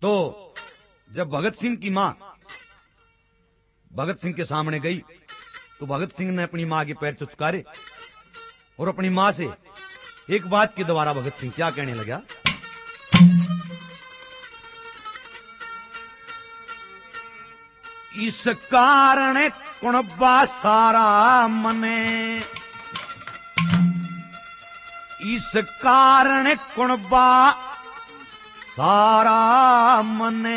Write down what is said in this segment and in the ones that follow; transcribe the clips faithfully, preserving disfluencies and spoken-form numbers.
तो जब भगत सिंह की मां भगत सिंह के सामने गई तो भगत सिंह ने अपनी मां के पैर चुचकारे और अपनी मां से एक बात के द्वारा भगत सिंह क्या कहने लगा। इस कारण कुणबा सारा मने, इस कारण कुणबा सारा मने,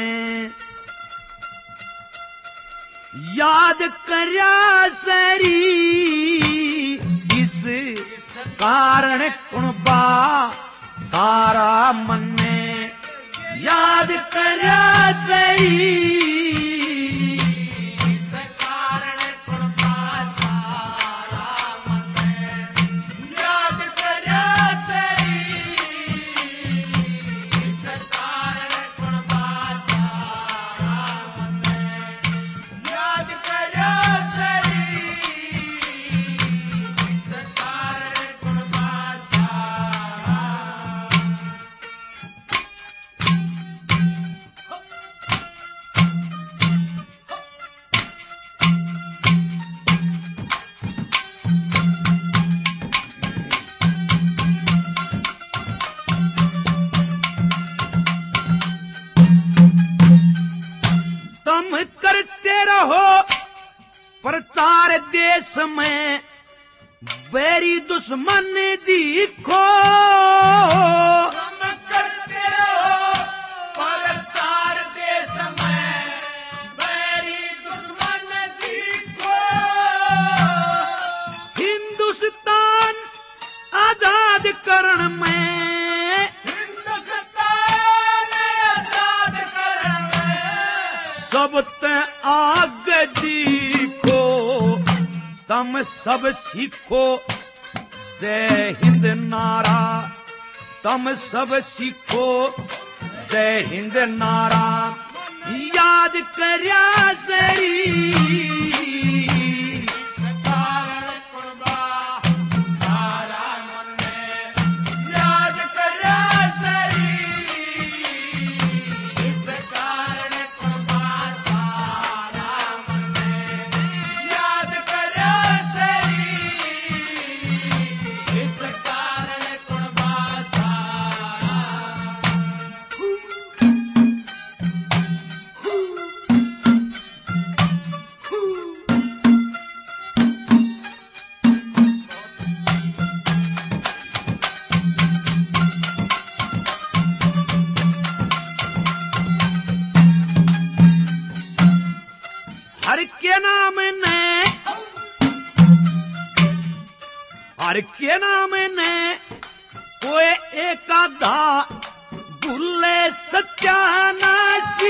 याद करया सरी इस कारण कुणबा सारा मने, याद करया सरी इस कारण कुणबा सारा मने, याद करया सरी इस कारण कुणबा सारा मने, याद करया सरी इस कारण कुणबा सारा। तुम करते रहो प्रचार देश में, बैरी दुश्मन जी को तुम करते रहो प्रचार देश में, बैरी दुश्मन जी को, हिंदुस्तान आजाद करण में, हिंदुस्तान आजाद करण में सब ते आगे देखो, तुम सब सीखो जय हिंद नारा, तुम सब सीखो जय हिंद नारा, याद करया सरी कारण कुणबा सारा मने, याद करया सरी इस कारण कुणबा सारा मने, याद करया सरी इस कारण कुणबा सारा। हर के नाम ने, हर के नाम ने कोई एक आधा भूले सत्यानाशी,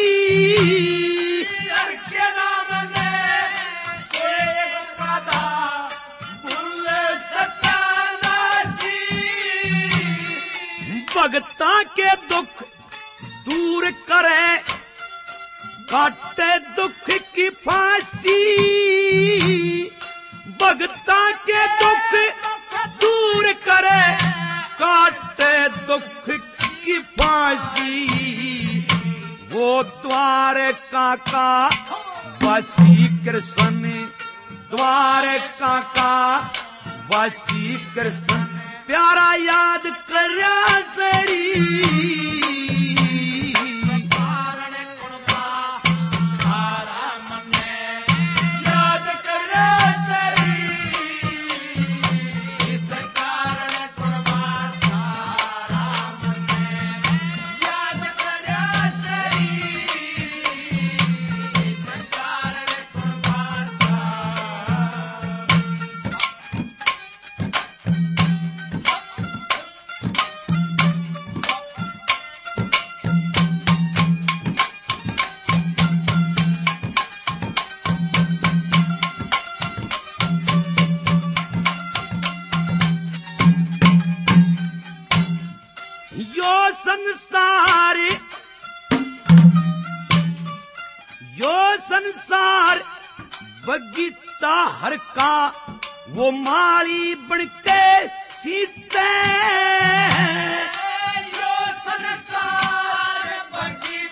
हर के नाम ने कोई एक आधा भूले सत्यानाशी, भगता के दुख दूर करे काटे दुख की फांसी, भगता के दुख दूर करे काटे दुख की फांसी, वो द्वारका का वासी कृष्ण, द्वारका का वासी कृष्ण, प्यारा याद करया सरी संसार, यो संसार बगीचा हर का, वो माली बनके सींचे, यो संसार बगीचा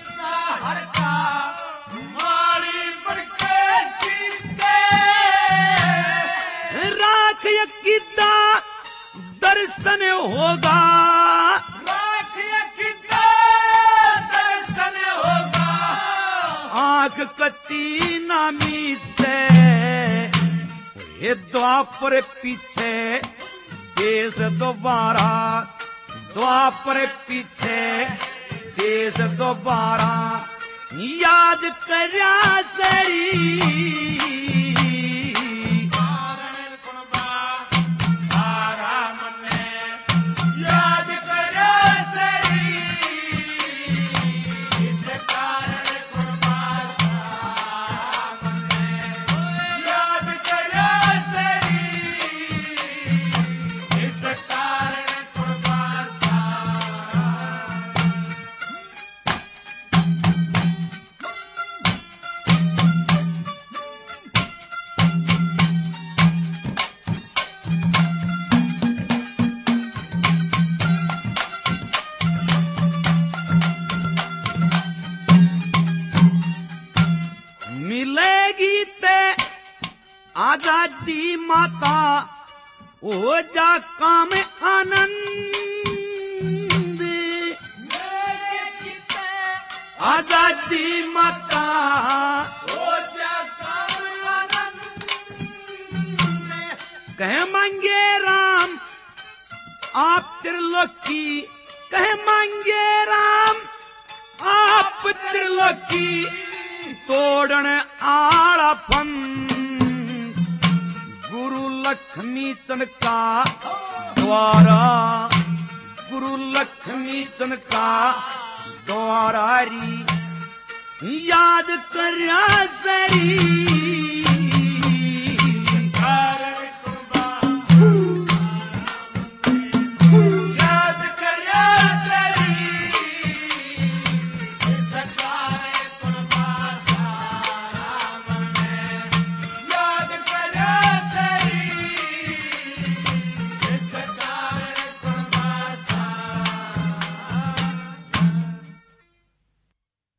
दर्शन होगा, दर्शन होगा। आंख कती ना मीचे, ये द्वापर पीछे देश दोबारा, द्वापर पीछे देश दोबारा, याद करया सरी आजादी माता ओ जा काम आनंद, आजादी माता ओ जा काम आनंद। कहे मांगे राम आप त्रिलोकी, कहे मांगे राम आप त्रिलोकी, तोड़न आड़ा फन गुरु लक्ष्मी चंद का द्वारा, गुरु लक्ष्मी चंद का द्वारा री याद करया सरी।